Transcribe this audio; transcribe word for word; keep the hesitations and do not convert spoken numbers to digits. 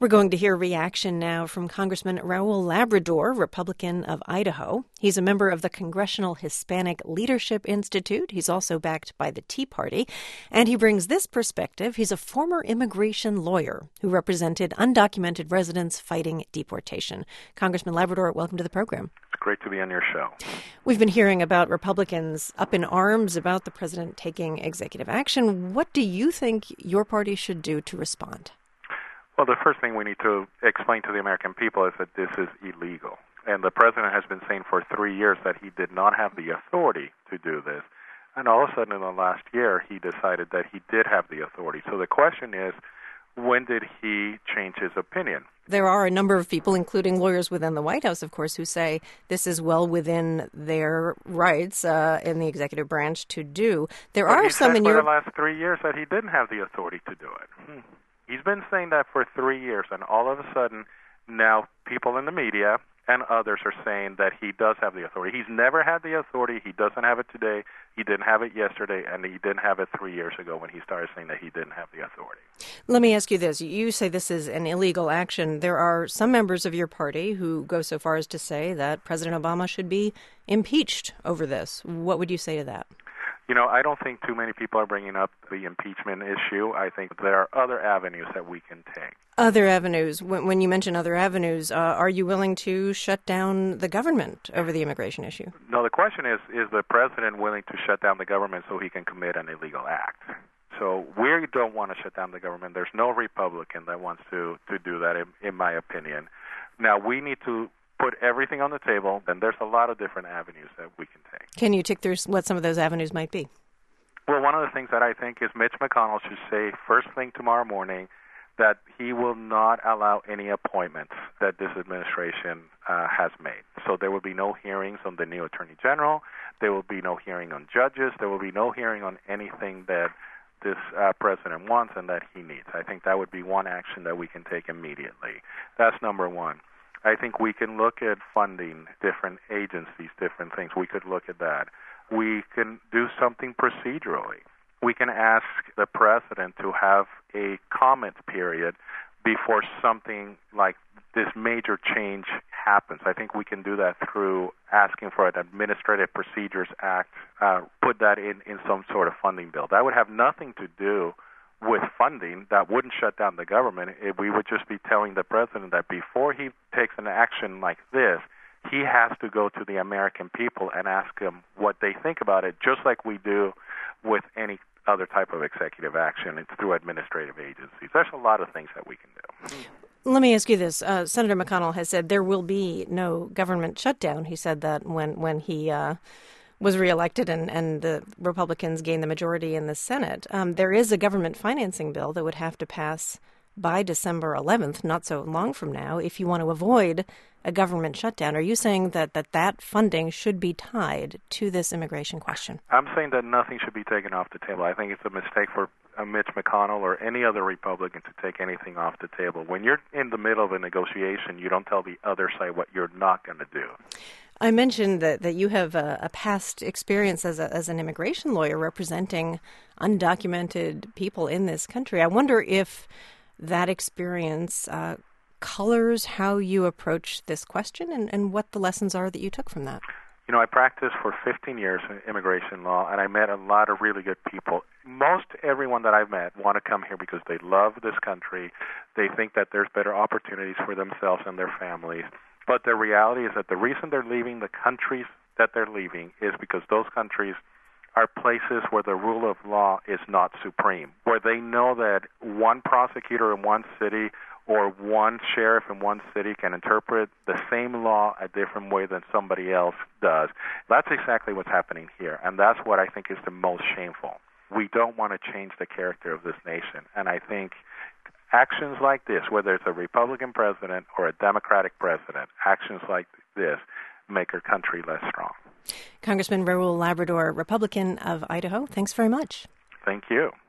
We're going to hear reaction now from Congressman Raul Labrador, Republican of Idaho. He's a member of the Congressional Hispanic Leadership Institute. He's also backed by the Tea Party. And he brings this perspective. He's a former immigration lawyer who represented undocumented residents fighting deportation. Congressman Labrador, welcome to the program. It's great to be on your show. We've been hearing about Republicans up in arms about the president taking executive action. What do you think your party should do to respond? Well, the first thing we need to explain to the American people is that this is illegal. And the president has been saying for three years that he did not have the authority to do this. And all of a sudden in the last year, he decided that he did have the authority. So the question is, when did he change his opinion? There are a number of people, including lawyers within the White House, of course, who say this is well within their rights uh, in the executive branch to do. There but are he some said in for your... the last three years that he didn't have the authority to do it. Hmm. He's been saying that for three years, and all of a sudden, now people in the media and others are saying that he does have the authority. He's never had the authority. He doesn't have it today. He didn't have it yesterday, and he didn't have it three years ago when he started saying that he didn't have the authority. Let me ask you this. You say this is an illegal action. There are some members of your party who go so far as to say that President Obama should be impeached over this. What would you say to that? You know, I don't think too many people are bringing up the impeachment issue. I think there are other avenues that we can take. Other avenues. When, when you mention other avenues, uh, are you willing to shut down the government over the immigration issue? No, the question is, is the president willing to shut down the government so he can commit an illegal act? So we don't want to shut down the government. There's no Republican that wants to, to do that, in, in my opinion. Now, we need to put everything on the table, and there's a lot of different avenues that we can take. Can you tick through what some of those avenues might be? Well, one of the things that I think is Mitch McConnell should say first thing tomorrow morning that he will not allow any appointments that this administration uh, has made. So there will be no hearings on the new Attorney General. There will be no hearing on judges. There will be no hearing on anything that this uh, president wants and that he needs. I think that would be one action that we can take immediately. That's number one. I think we can look at funding different agencies, different things. We could look at that. We can do something procedurally. We can ask the president to have a comment period before something like this major change happens. I think we can do that through asking for an Administrative Procedures Act, uh, put that in, in some sort of funding bill. That would have nothing to do with funding. That wouldn't shut down the government. It, we would just be telling the president that before he takes an action like this, he has to go to the American people and ask them what they think about it, just like we do with any other type of executive action. It's through administrative agencies. There's a lot of things that we can do. Let me ask you this. Uh, Senator McConnell has said there will be no government shutdown. He said that when, when he uh, was reelected and, and the Republicans gained the majority in the Senate. Um, there is a government financing bill that would have to pass by December eleventh, not so long from now, if you want to avoid a government shutdown. Are you saying that that, that funding should be tied to this immigration question? I'm saying that nothing should be taken off the table. I think it's a mistake for uh, Mitch McConnell or any other Republican to take anything off the table. When you're in the middle of a negotiation, you don't tell the other side what you're not going to do. I mentioned that, that you have a, a past experience as, a, as an immigration lawyer representing undocumented people in this country. I wonder if that experience uh, colors how you approach this question and, and what the lessons are that you took from that. You know, I practiced for fifteen years in immigration law, and I met a lot of really good people. Most everyone that I've met want to come here because they love this country. They think that there's better opportunities for themselves and their families. But the reality is that the reason they're leaving the countries that they're leaving is because those countries are places where the rule of law is not supreme, where they know that one prosecutor in one city or one sheriff in one city can interpret the same law a different way than somebody else does. That's exactly what's happening here, and that's what I think is the most shameful. We don't want to change the character of this nation, and I think actions like this, whether it's a Republican president or a Democratic president, actions like this make our country less strong. Congressman Raul Labrador, Republican of Idaho, thanks very much. Thank you.